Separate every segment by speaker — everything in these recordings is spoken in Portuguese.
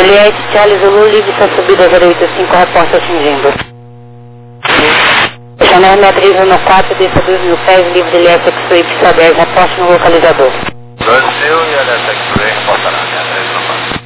Speaker 1: Juliette Charlie Zulu, livre sua subida 085, reporta atingindo. Chanel Matriz 14, desça 2.000 pés, livre de LSX Suíte, sua 10, reporte no localizador.
Speaker 2: 2.000 e LSX Suíte, reportará, minha 3 no 4.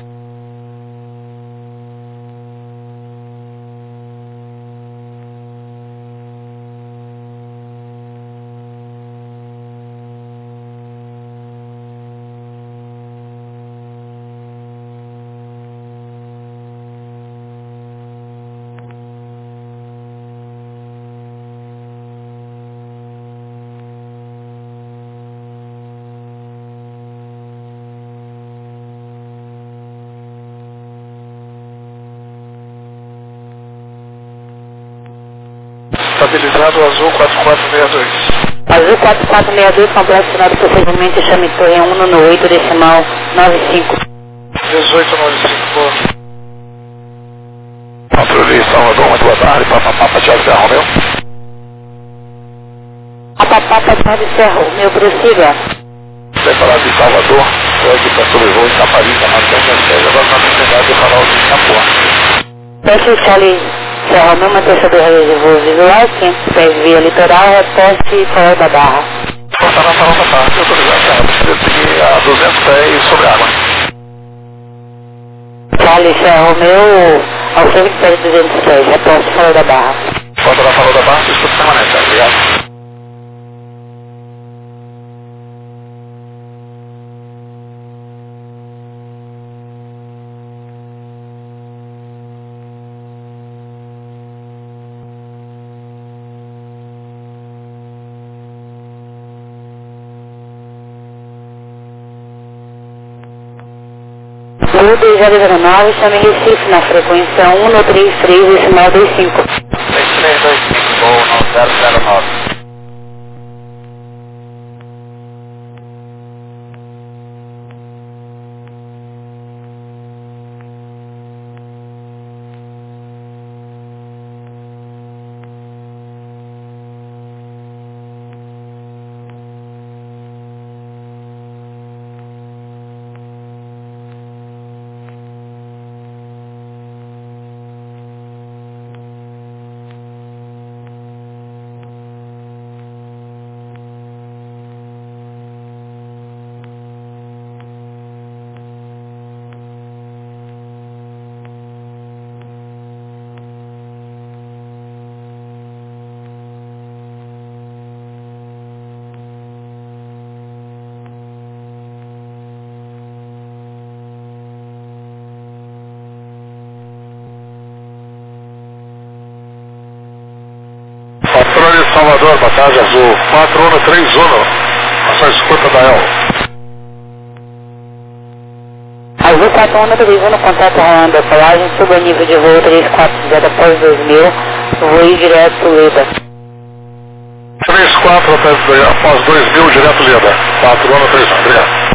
Speaker 2: Estabilizado o azul 4462.
Speaker 1: Azul 4462, complexo final do procedimento, chame torre 1 no 8 decimal 95.
Speaker 2: 1895. Patrulha Salvador, muito boa tarde, Papapá, Thiago Serra Romeu.
Speaker 1: Papapá, Thiago Serra Romeu, prossiga.
Speaker 2: Preparado de Salvador, segue para sobrevoo em Taparica, mantenha a sede agora na proximidade do canal de Itapuã.
Speaker 1: Peço Charlie Serra Romeu, mantenha do raio de voo visual, 500 pés via litoral, reposte Farol da Barra.
Speaker 2: Porta na Farol da Barra, autorizado, precisa seguir a 200 pés sobre água.
Speaker 1: Charlie Serra Romeu, ao 100 pés 200 pés, reposte Farol da Barra.
Speaker 2: Porta na Farol da Barra, escuta permanente, obrigado.
Speaker 1: Blue 2009, chame Recife na frequência 1 no 33, decimal 25.
Speaker 2: 3325, voo no 009. Patrulha Salvador, passagem azul 4131, a sua escuta da El.
Speaker 1: Azul 4131, contato rolando decolagem, suba nível de voo 340 após 2000, voo direto Leda.
Speaker 2: 34 após 2000, direto Leda, 4131, obrigado.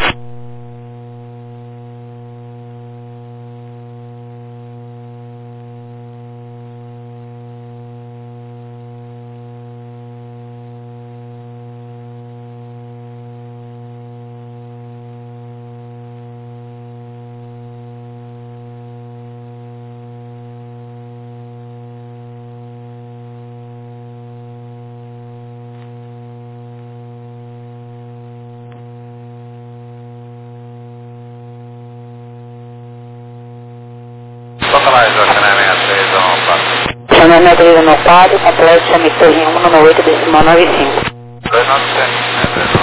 Speaker 2: Satanás,
Speaker 1: Chanel Matriz 14, complexo, chame torre 1 no 8 decimal 95.
Speaker 2: 2900,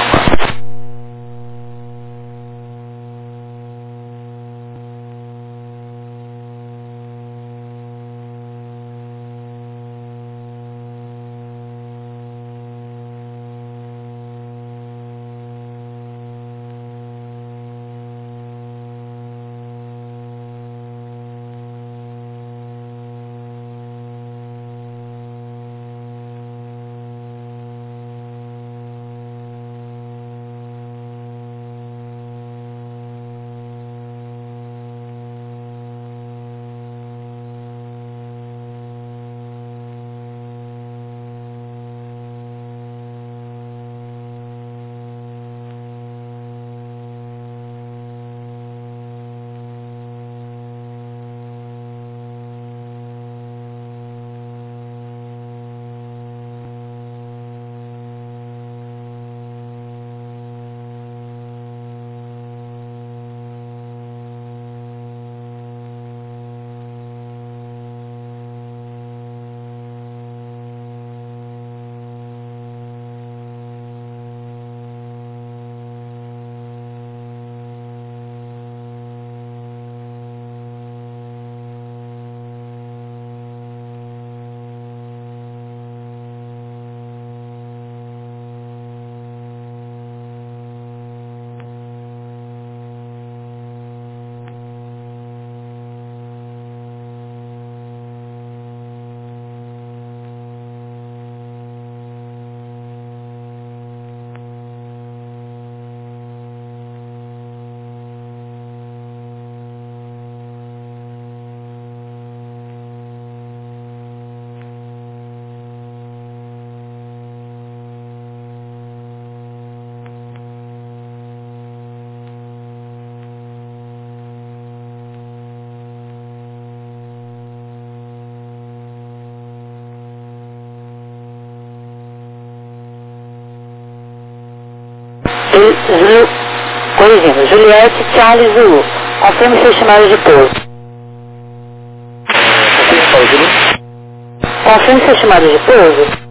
Speaker 1: Corrigindo, Juliette, Charlie, Zulu. Confirme seu chamado de pouso. Confirme seu chamado de pouso.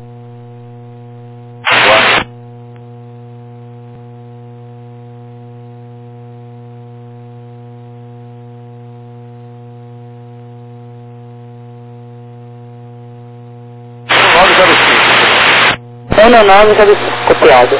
Speaker 1: Ano 9, já copiado.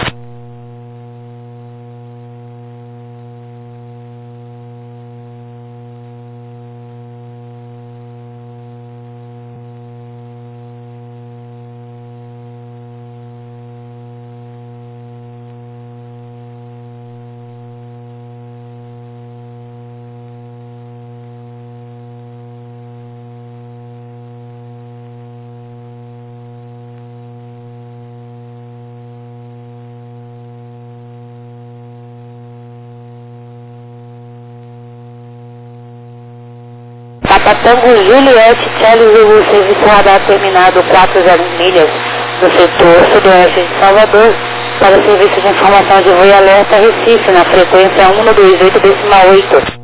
Speaker 1: Papatango, Juliette, Charlie, Zulu, serviço radar terminado 40 milhas do setor sudoeste de Salvador para serviço de informação de voo e alerta Recife na frequência 128,8.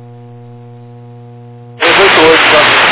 Speaker 2: 288,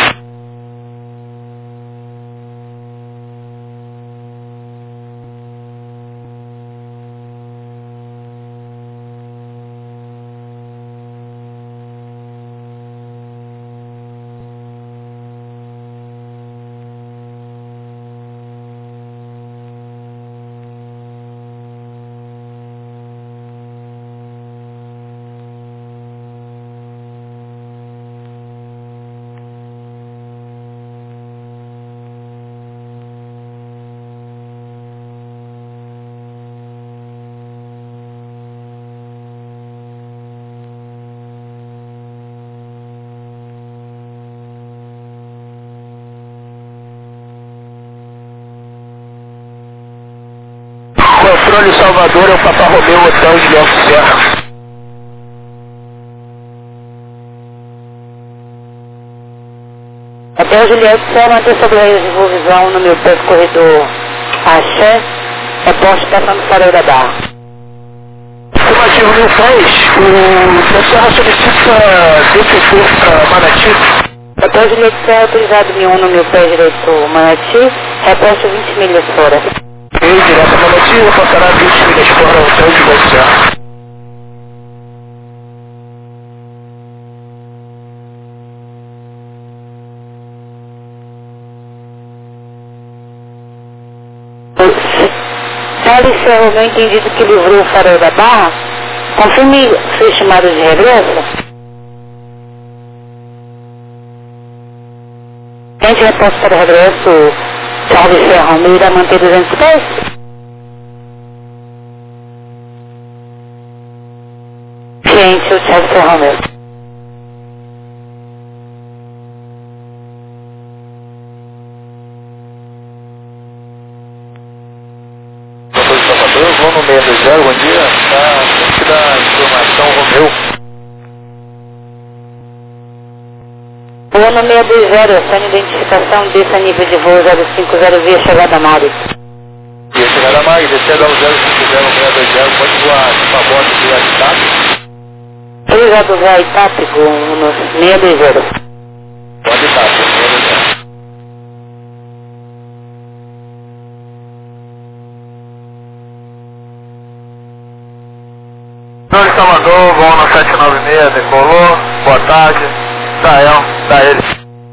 Speaker 2: Controle Salvador é o Papa Romeu, Hotel de Leão Serra.
Speaker 1: Hotel Juliette, só manter sobre a revisão no meu peso corredor Axé, reporte passando farol da Barra.
Speaker 2: Afirmativo 1010, o Serra solicita detetor para Manati.
Speaker 1: Hotel Juliette, Serra autorizado em 1 no meu pé direito Manati, reporte 20 milhas fora.
Speaker 2: Direto a Manati, vou passar 20 milhas fora ao Hotel Juliette Serra.
Speaker 1: Charlie Serra, meu entendido que livrou o farol da Barra, confirme seu chamado de regresso. Gente, reposto para o regresso, Charlie Serra, meu irá manter 210. Gente, o Charlie Serra, meu.
Speaker 2: Vou no 620, bom dia. Frente da informação Romeu.
Speaker 1: Voo no 620, essa identificação desse nível de voo 050 via chegada a Mari.
Speaker 2: Via chegada a Mari, descendo ao 050-620, pode voar de Pabote via Itap.
Speaker 1: Obrigado, Zé Itap, no 620.
Speaker 2: Pode Itap, 620. Controle Salvador, voo no 796, decolou. Boa tarde. Da ele.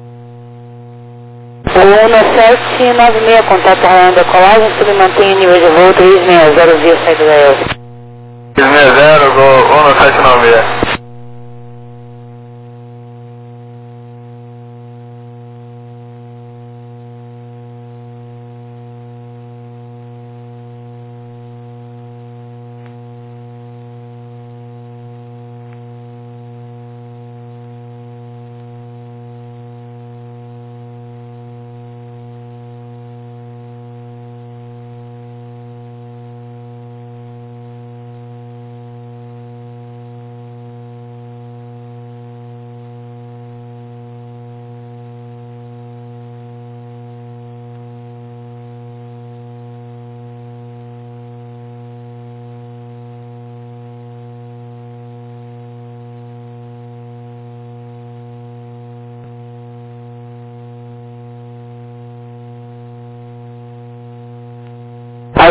Speaker 1: Voo no 796, contato raiando da colagem, submantém o nível de voo 360 via saída da EL.
Speaker 2: 360, voo no 796.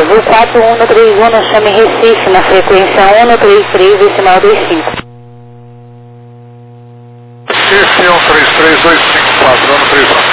Speaker 1: voo 4131, chame Recife, na frequência 133, decimal 25.
Speaker 2: Recife 133-254, ano 3 anos.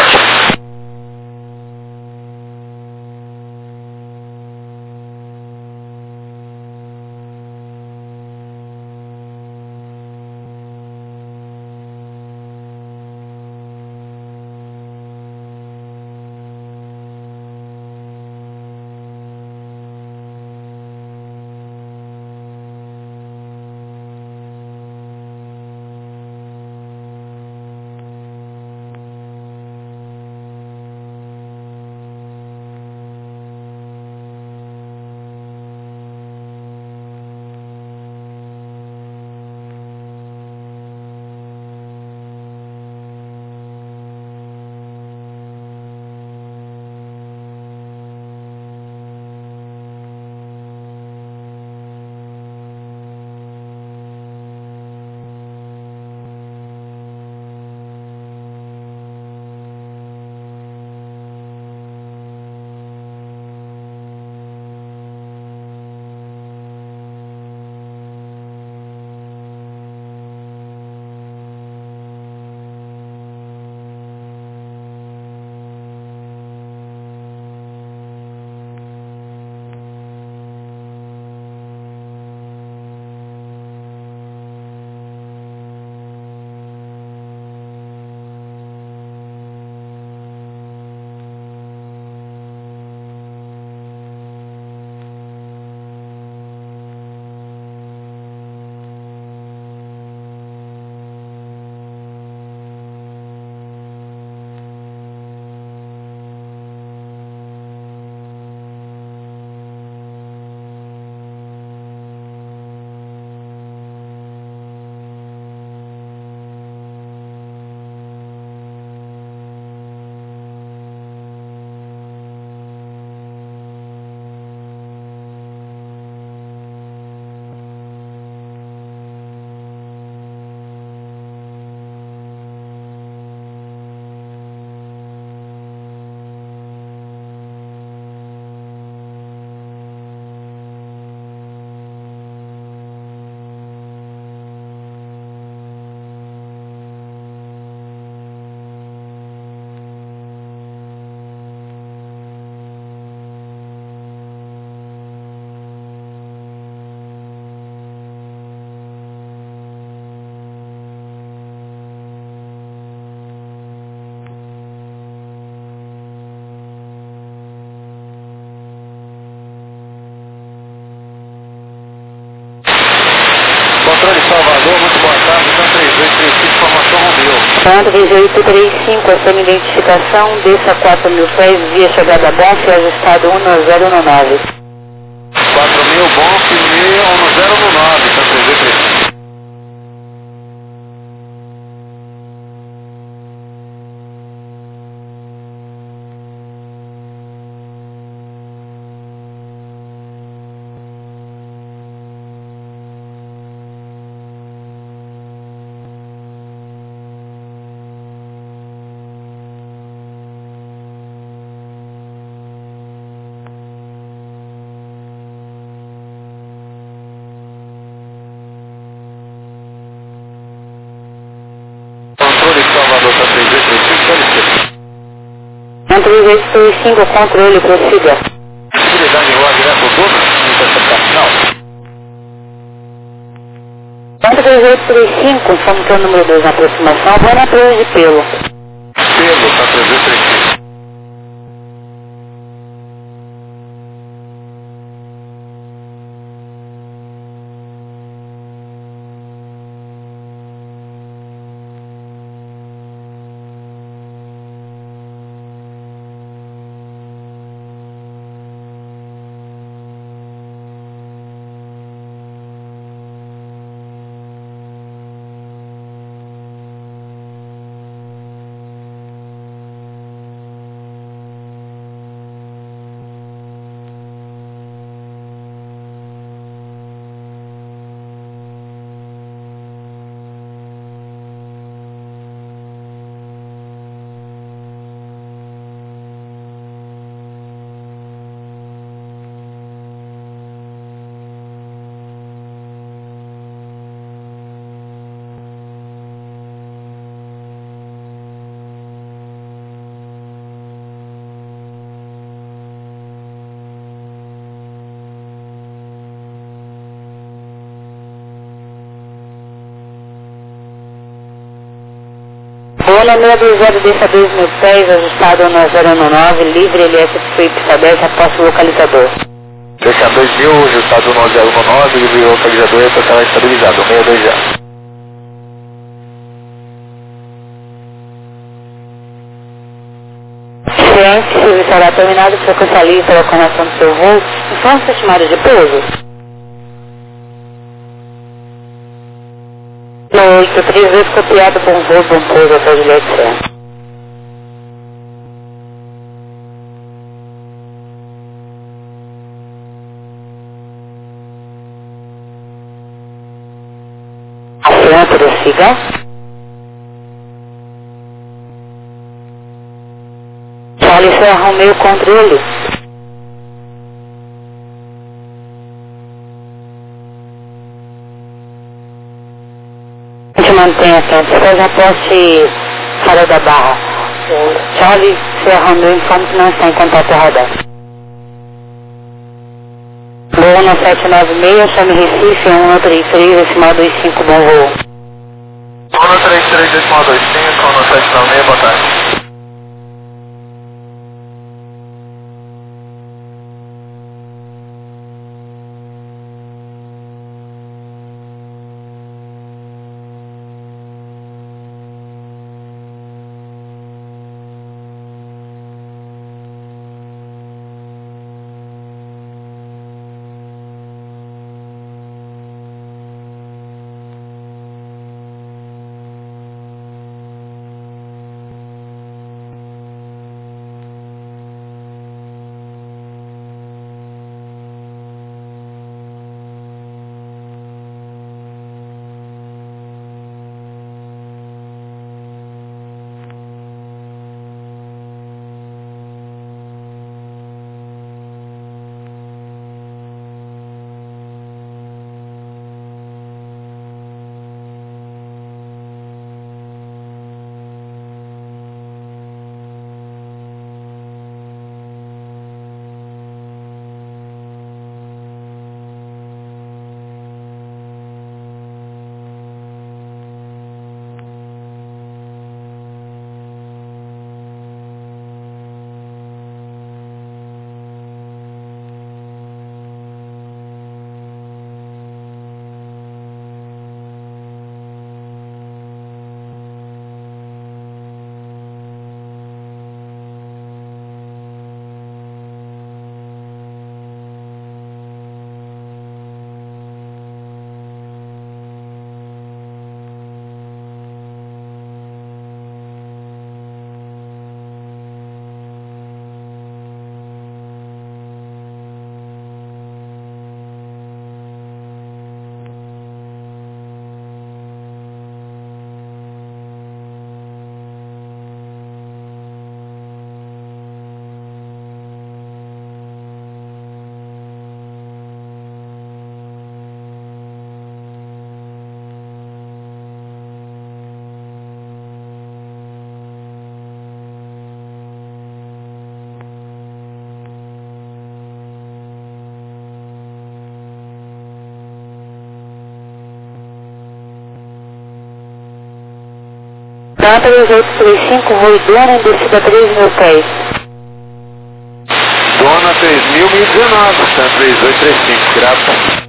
Speaker 2: Controle Salvador, muito boa tarde, então 3835, formação Romeu.
Speaker 1: Ponto 3835, essa minha identificação, desça 4.000 pés, via chegada Bonf, ajustado 1019.
Speaker 2: 4.000, Bonf, 1019, então 3835. Controle Salvador, tá 3835, dá licença.
Speaker 1: 3835, controle, prossiga.
Speaker 2: Utilidade rua direto dupla, interceptação.
Speaker 1: 3835, como que é o número 2 na aproximação, vou na torre de pelo.
Speaker 2: Pelo, tá 3835.
Speaker 1: Dona 620 deixa 2.000 pés, ajustado no 019, livre LS Sweep Sabete, aposto localizador.
Speaker 2: Deixa 2.000, ajustado no 019, livre localizador e total estabilizado, 620.
Speaker 1: Ciente, serviço será terminado, frequência livre para a locomoção do seu voo, informe sua estimada de pouso. 832 copiado, bom voo, bom pouso, até Juliette Serra. Aciona, prossiga. Charlie Serra, Romeo, controle. A gente mantém atento, seja poste Farol da Barra. O Charlie Serra, Romeo, informa que não está em contato radar. Voo 1796, chame Recife, 133, decimal 25, bom voo.
Speaker 2: 133, decimal 25, 1796, boa tarde. Planta 2835, voo Dona, descida 3.000 pés. Dona 3.019, 3835, grata.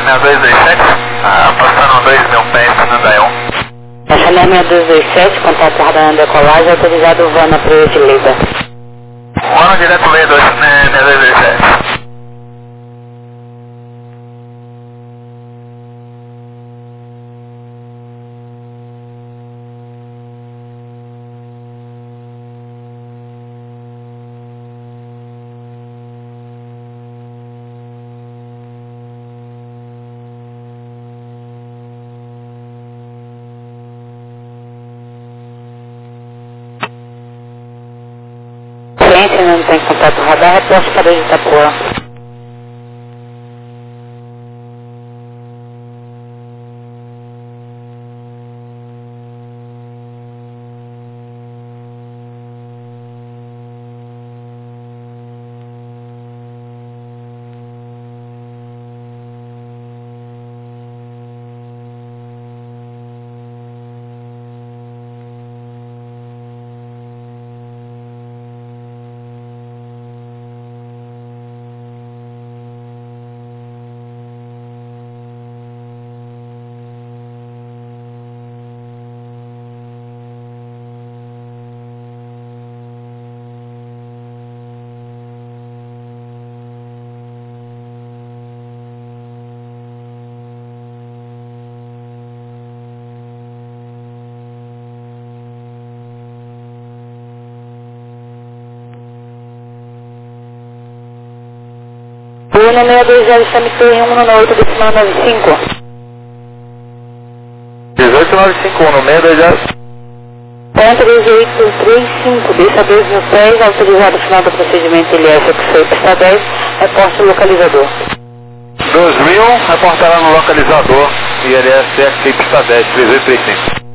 Speaker 2: 6227, passando 2.000 pés no Daion.
Speaker 1: Chanel 6227, contato aguardando decolagem, autorizado o voo na Praia de Leda.
Speaker 2: Vamos direto Leda, 6227.
Speaker 1: Cliente não tem contato radar, reporte para o de Itapuã. Bruno 620, Chamitou em 198, decimal 95.
Speaker 2: 1895, no 620.
Speaker 1: Ponto 1835, deixa 2.000 pés, autorizado o final do procedimento ILS X-Ray pista 10, reporte localizador.
Speaker 2: 2.000, reportará no localizador, ILS X-Ray pista 10, 3835.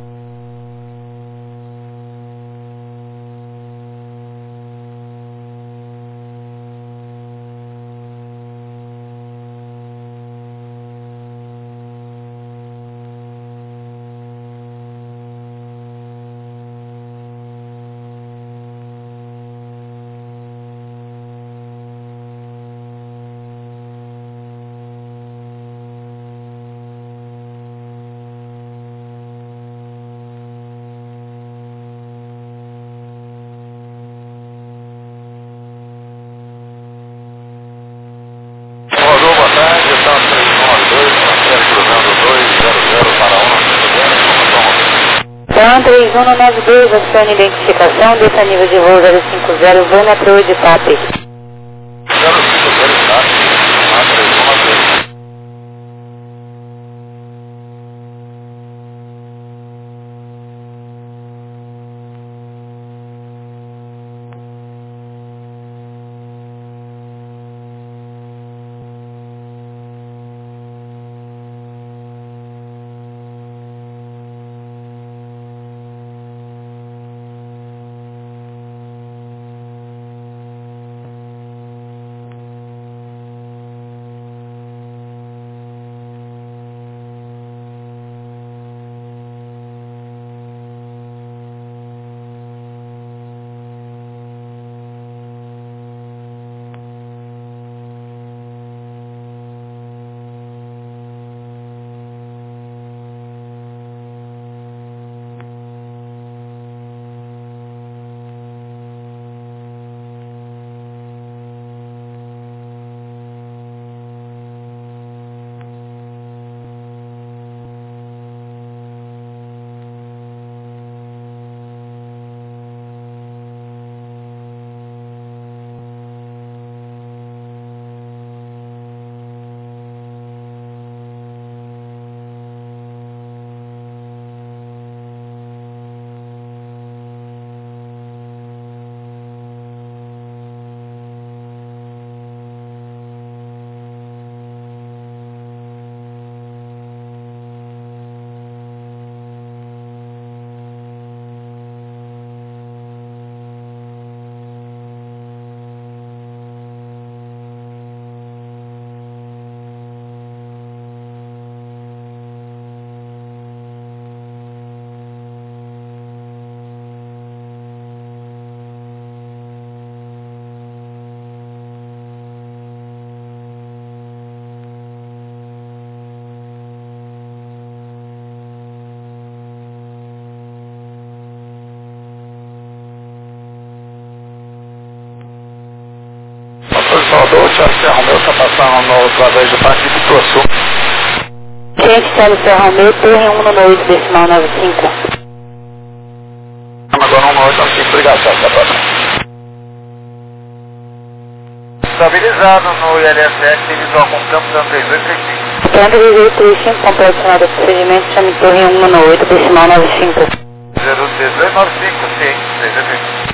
Speaker 2: Rodou, boa tarde, está 392, cruzando 200 para 1,
Speaker 1: Então, 3192, adicione identificação, desse nível de voo 050, voo na Praia de Pape.
Speaker 2: 050, tá? 392. Charles Serra Romeu está passando no, através do Parque de Pituaçu.
Speaker 1: Gente, Charles Serra Romeu, torre 1 no 8, decimal 95.
Speaker 2: Agora 19895, obrigado, Charles, até a próxima. Estabilizado no ILS7, visual com campo dando 3835.
Speaker 1: Câmbio 3835, completo do procedimento, chame torre 1 no 8, decimal 95.
Speaker 2: 01895, sim, 3835.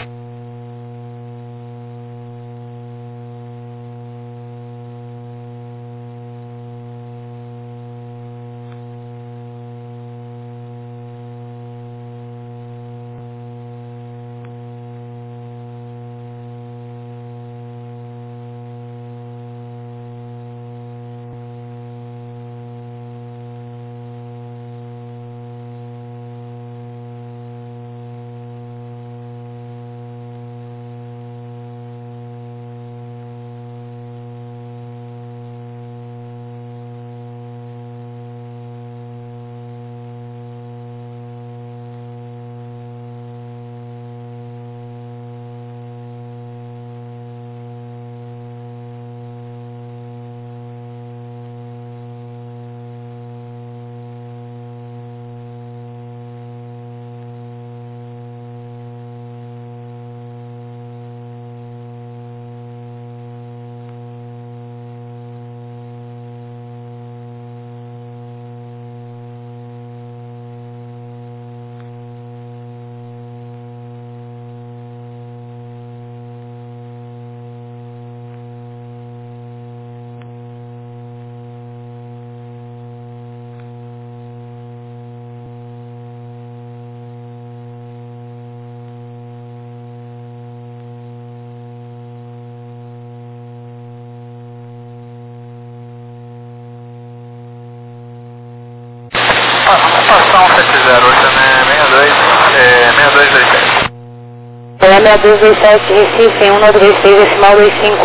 Speaker 2: Passão 70, hoje é 6227.
Speaker 1: É 6227, Recife, 196, decimal 25.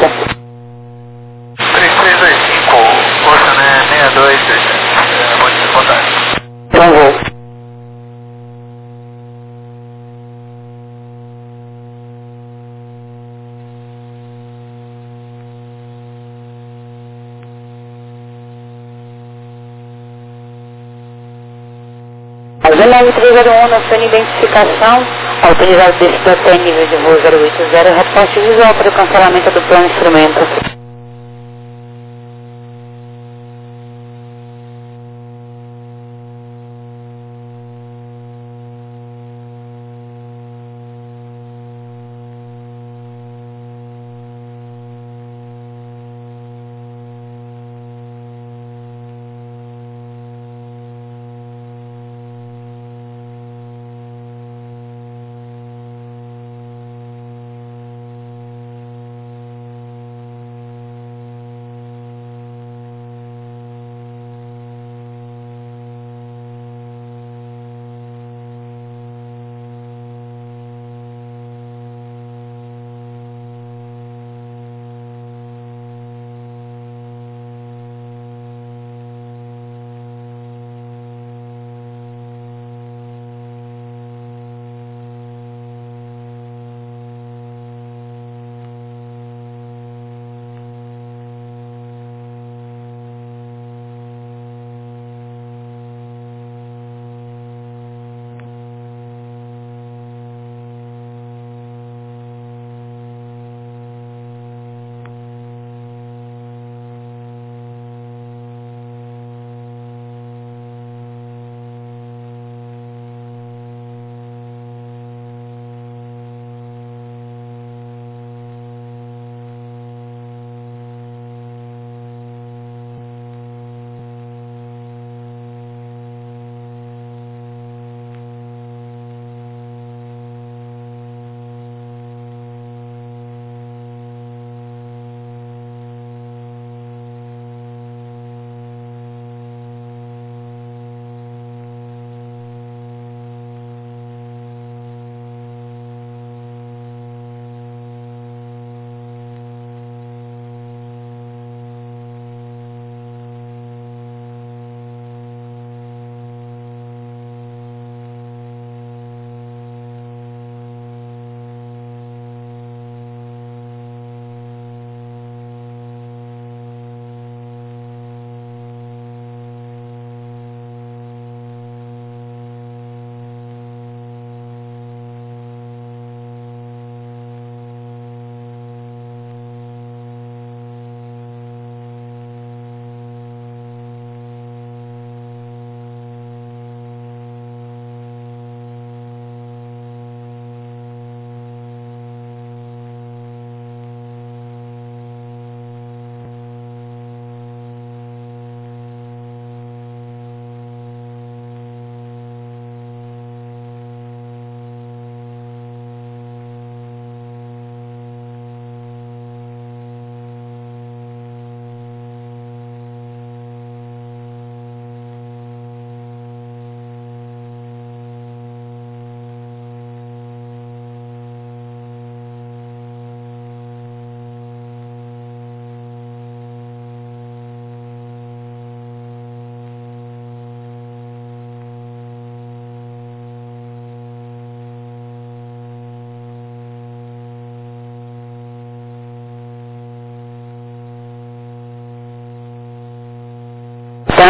Speaker 2: 3325, Poxa, né? 6227. Muito boa tarde.
Speaker 1: Então vou. A 9301 na sua identificação, autorizado desse até nível de voo 080, reporte visual para o cancelamento do plano instrumento.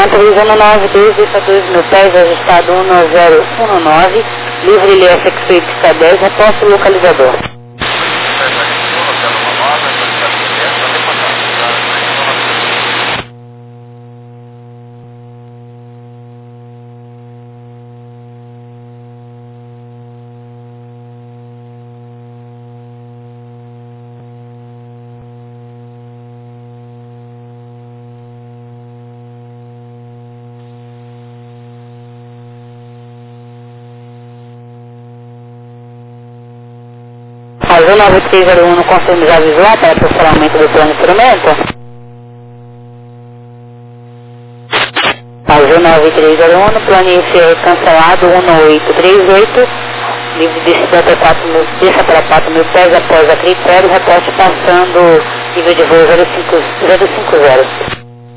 Speaker 1: previsão 92, deixa 2 mil pés, ajustado 1019, livre LSX pista 10, reposto localizador. Azul 9301 confirma já visual para funcionamento do plano de instrumento. Azul 9301, plano IFR cancelado 1838, livre de desça para 4 mil pés após a critério, reporte passando nível de voo 050.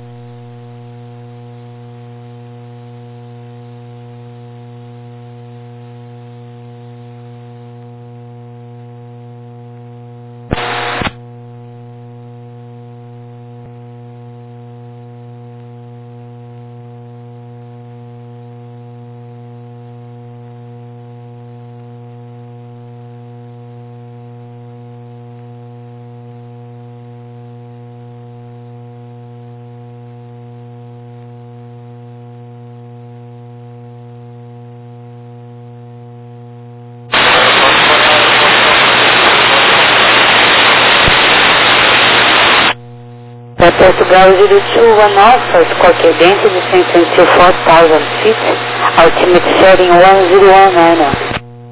Speaker 1: Portugal 02 Alpha, qualquer dentro de 4,000 feet, ultimate setting 1019.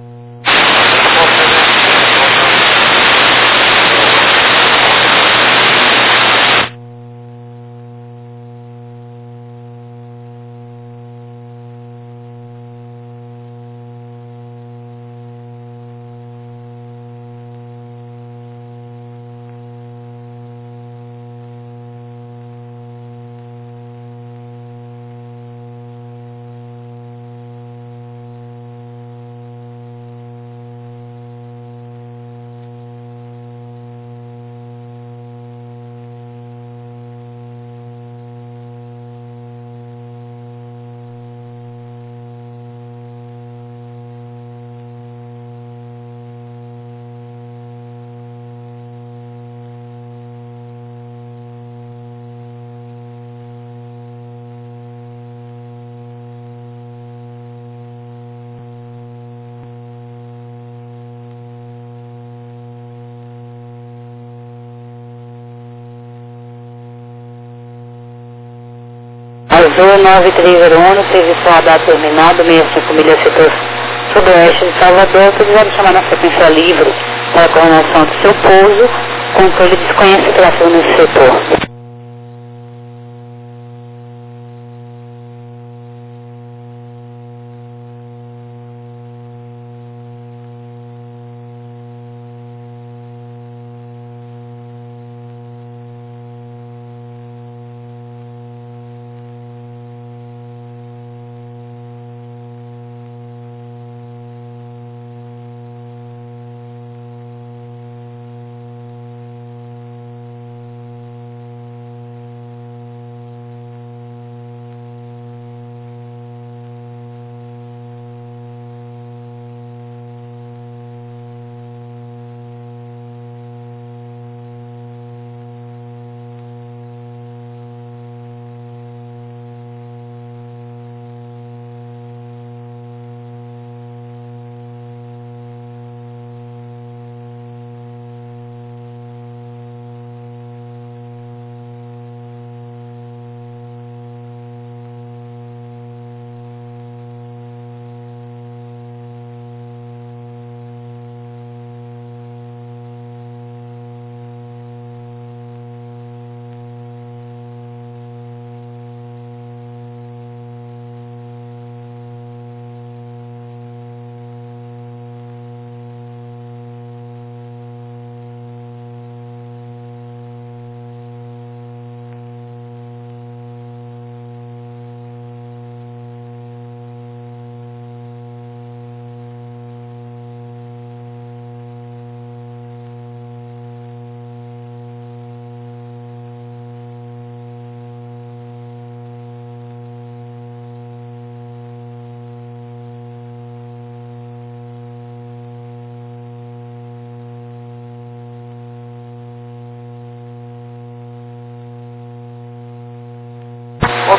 Speaker 1: Azul 9301, serviço radar terminado, 65 milhas setor sudoeste de Salvador, precisamos chamar na sequência livre para a coordenação do seu pouso, controle desconhece o tráfego nesse setor.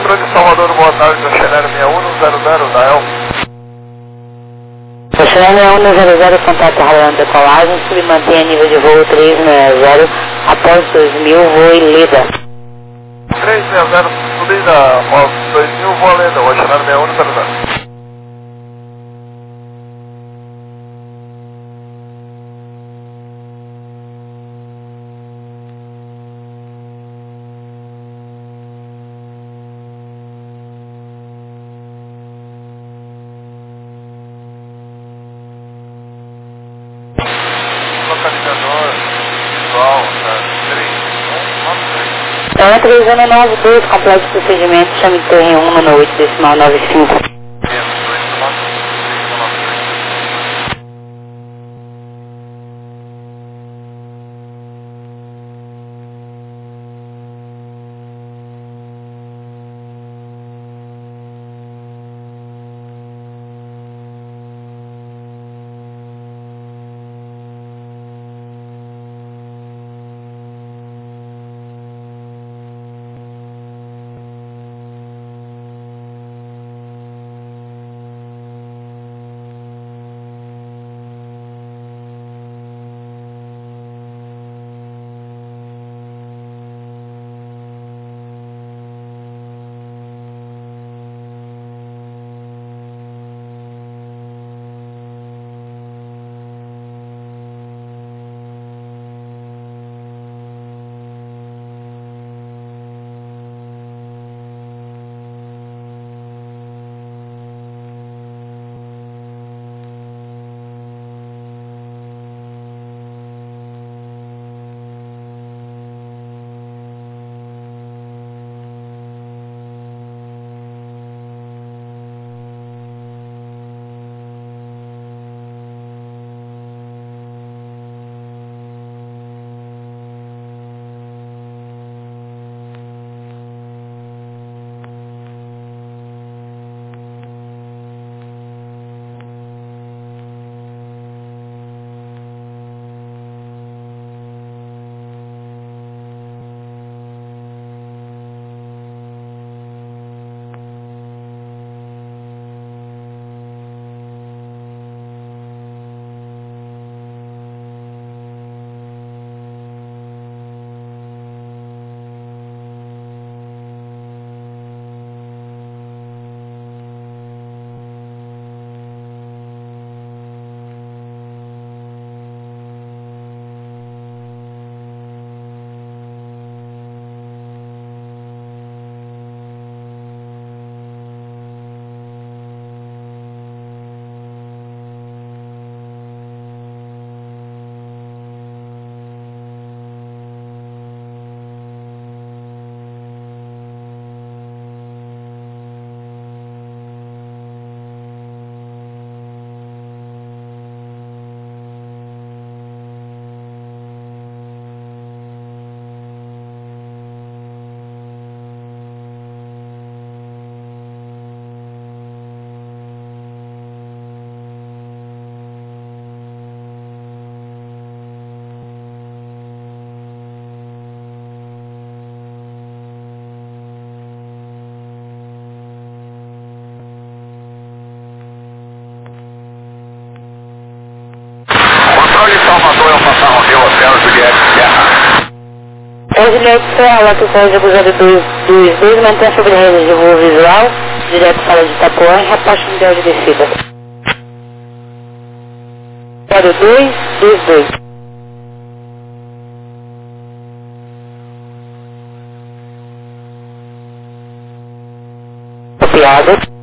Speaker 2: Controle de Salvador, boa tarde, Oxenério 6100 da El.
Speaker 1: Oxenério 6100, contato rolando decolagem, se mantém a nível de voo 360, após 2000, voo em Leda.
Speaker 2: 360, subida, após 2000, voo a Leda, Oxenério 6100. Localizador visual da 3193.
Speaker 1: Então, 3092, complexo procedimento, chame torre 1 no 8 decimal 95. Juliette Serra, que código 0222, mantém sobre a rede de voo visual, direto para de Itapuã, e reposta mundial de descida. 0222. Copiado.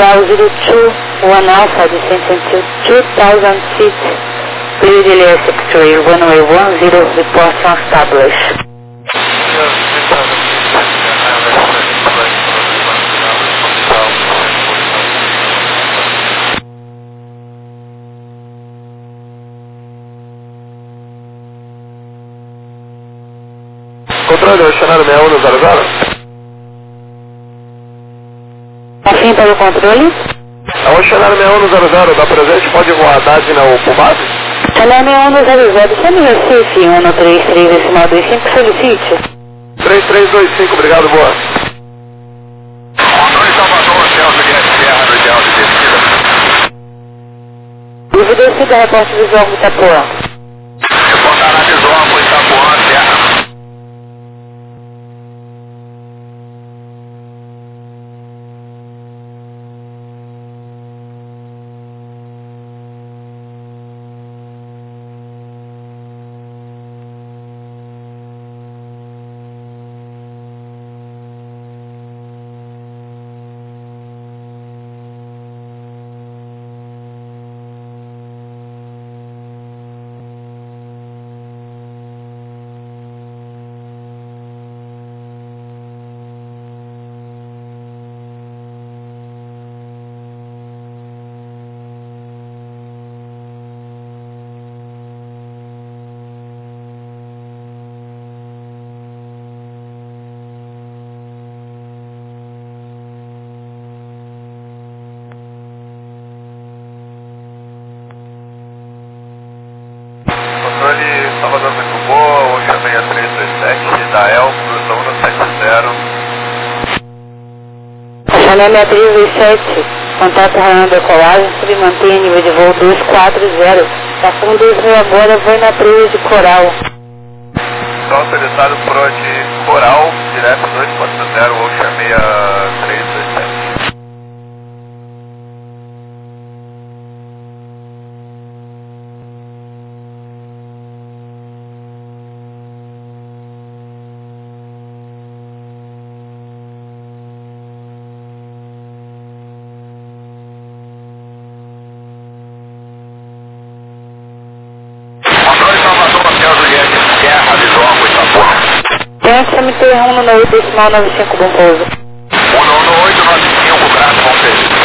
Speaker 1: HO02, 1 Alpha, descent to 2000 feet, clear the X-ray, runway 10, report from established.
Speaker 2: Controle, Oceanário 6100.
Speaker 1: Afim para o controle?
Speaker 2: É o Oceanário 6100, dá presente, pode voar a Dasna ou Pumab?
Speaker 1: Oceanário 6100, chame Recife, 133, decimal 25, solicite.
Speaker 2: 3325, obrigado, boa. Controle Salvador, Celso Guedes, Serra do Ideal de descida.
Speaker 1: Livre descida, reporte visual do Itapuã.
Speaker 2: Reportar na visual com Itapuã, Serra. Controle Salvador muito boa, Ocean 6327, da Elbrus, aluno 70.
Speaker 1: Oceanário 6327, contato raiando decolagem, submantenha nível de voo 240, estação 2000 agora, vai na trilha de Coral.
Speaker 2: Só solicitado pro de Coral, direto 240, Ocean 6327.
Speaker 1: CMT 198, decimal 95, bom pouso.
Speaker 2: 19895, graças, bom serviço.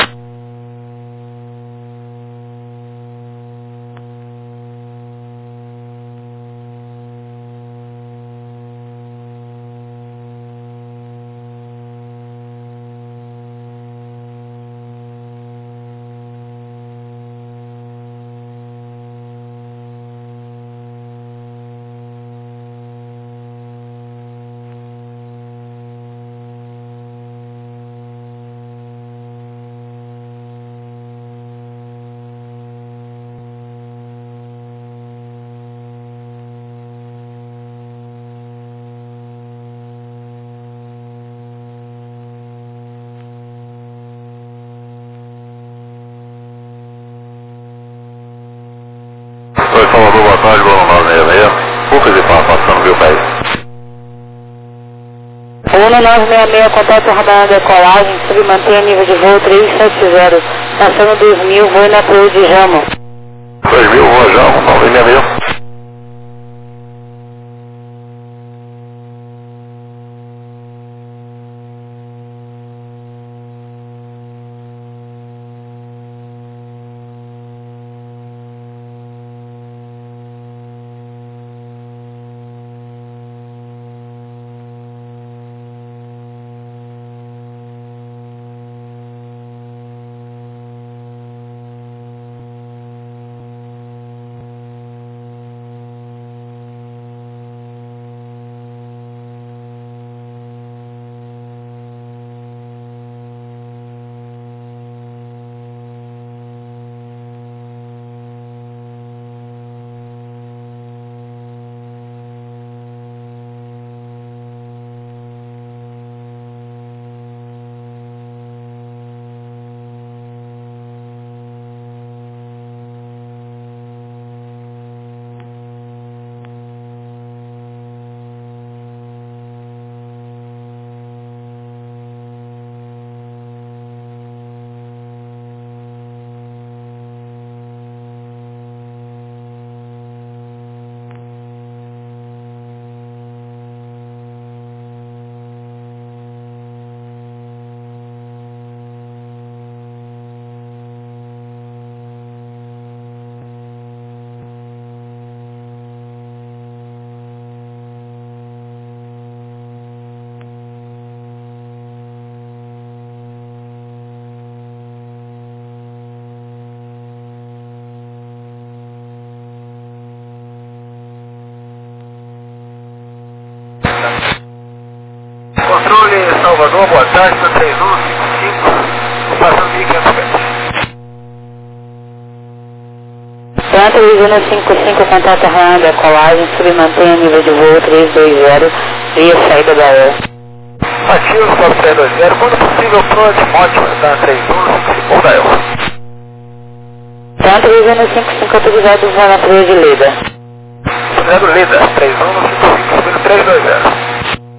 Speaker 2: Oi, Salvador, boa tarde, Bruno 966. Poucas informações, viu, pai?
Speaker 1: 1966, contato radar decolagem, submantenha nível de voo 370, estação 2000, voo na Cruz de Jamo.
Speaker 2: 2000, vou já, 966. abaixo da 3155, passando 1.500 metros.
Speaker 1: Pronto, Visina 55, contato aterrando, colagem, submantenha nível de voo 320, via saída da air.
Speaker 2: Ativo, Fox 320, quando possível, pronto, ótimo, da 3155, da air.
Speaker 1: Pronto, Visina 55, autorizado, voo na 3 de Leda.
Speaker 2: Autorizado Leda, 3155, subindo 320.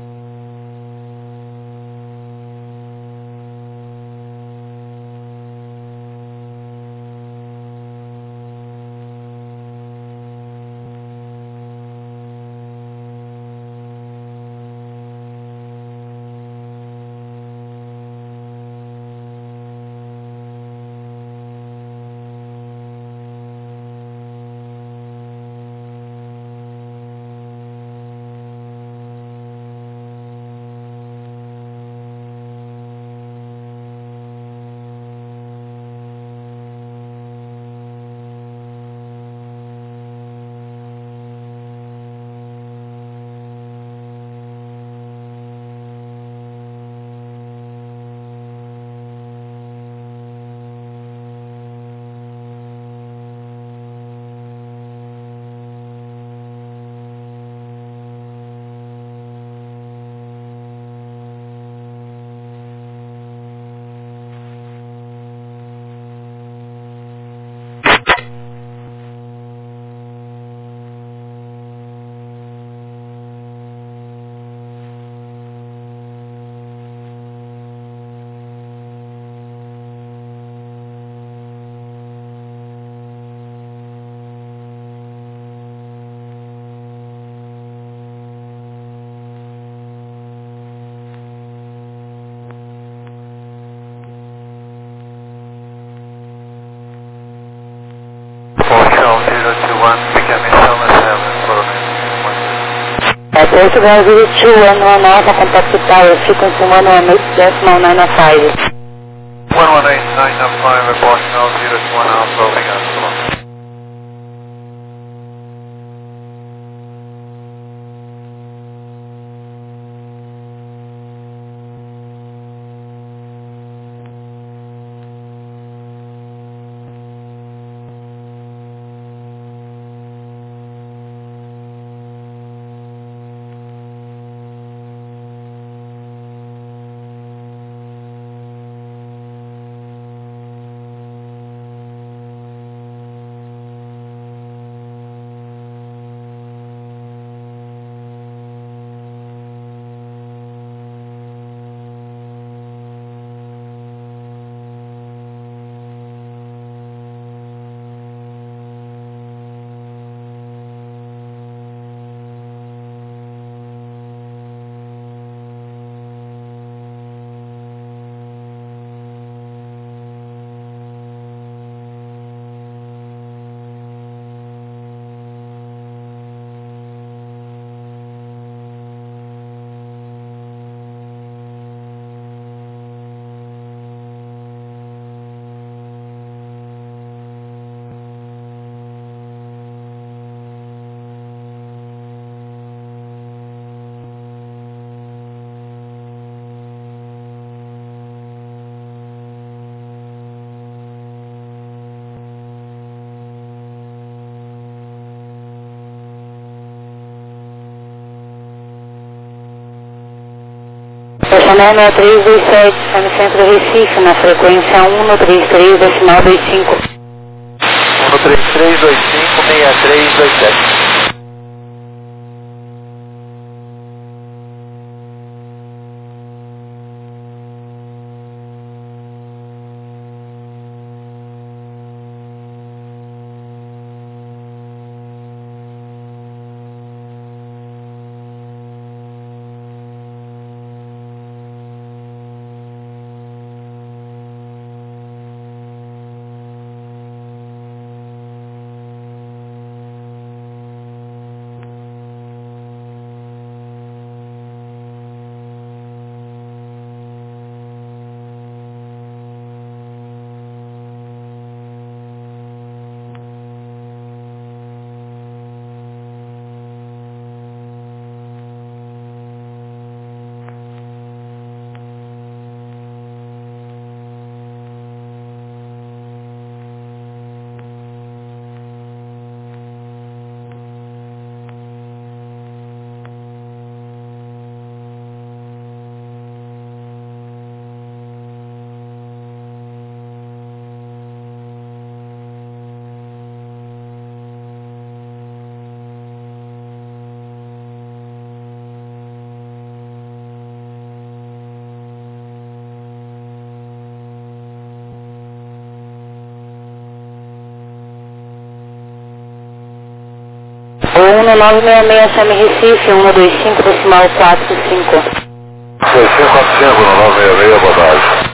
Speaker 1: Portugal 0211 Alpha, contact with tower, frequency 118.905.
Speaker 2: 118.905, reporting now 021 Alpha, obrigado.
Speaker 1: Personal 6327, está no centro do Recife, na frequência 133, decimal 25.
Speaker 2: 133, 25, 63, 27.
Speaker 1: retorno 966 chame Recife, 125, decimal 45.
Speaker 2: 6545 no 966, boa tarde.